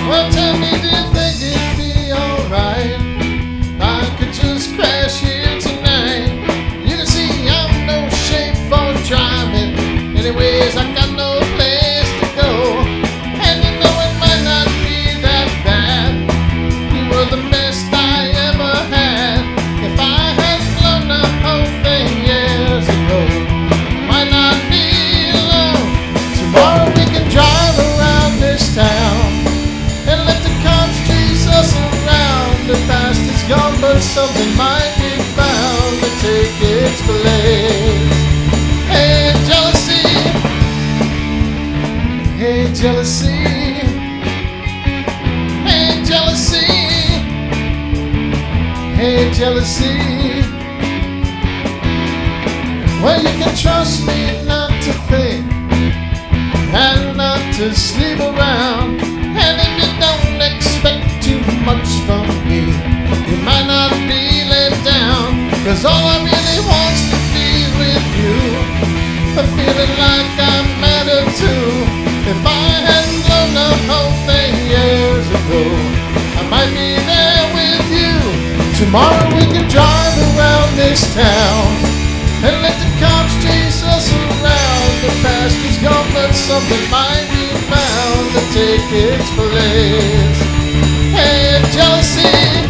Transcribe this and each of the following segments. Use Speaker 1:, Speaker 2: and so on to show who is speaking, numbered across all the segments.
Speaker 1: Well, tell me, do you think it'd be alright if I could just crash here tonight? You can see I'm no shape for driving. Anyways, I got no place to go. And you know it might not be that bad. You were the best I ever had. If I had blown the whole thing years ago, I might not be alone. Tomorrow we can drive around this town and let the cops chase us around. The past is gone, but something might be found to take its place. Hey, jealousy. Hey, jealousy. Hey, jealousy. Hey, jealousy. Well, you can trust me not to think and not to sleep around. And if you don't expect too much from me, you might not be let down. Cause all I really want's to be with you. I'm feeling like I matter too. If I hadn't blown the whole thing years ago, I might be there with you. Tomorrow we can drive around this town and let the cops chase us around. The past is gone, but something might be found to take its place. Hey, jealousy.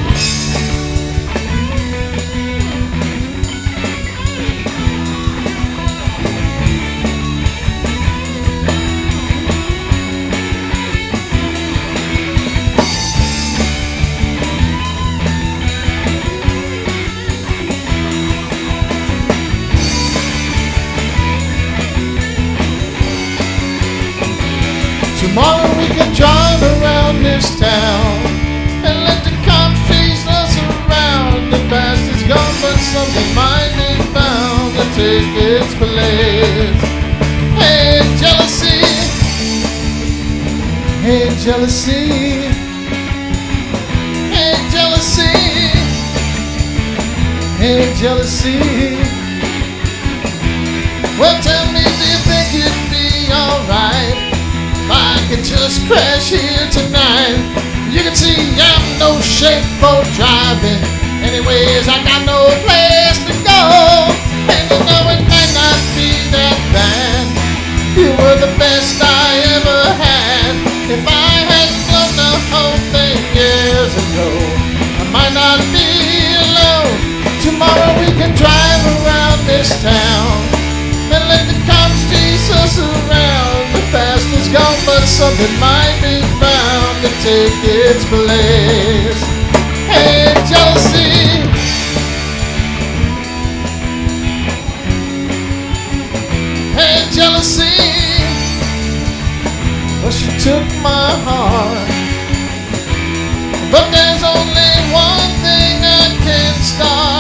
Speaker 1: Tomorrow we can drive around this town and let the cops chase us around. The past is gone, but something might be found to take its place. Hey, jealousy. Hey, jealousy. Hey, jealousy. Hey, jealousy. Well, tell me, do you think it'd be alright if I could just crash here tonight? You can see I'm no shape for driving. Anyways, I got no place to go. And you know it might not be that bad. You were the best I ever had. If I hadn't blown the whole thing years ago, I might not be alone. Tomorrow we can drive around this town and let the cops chase us around. The past is gone, but something might be found to take its place. Hey, jealousy. Hey, jealousy. Well, she took my heart, but there's only one thing I can start.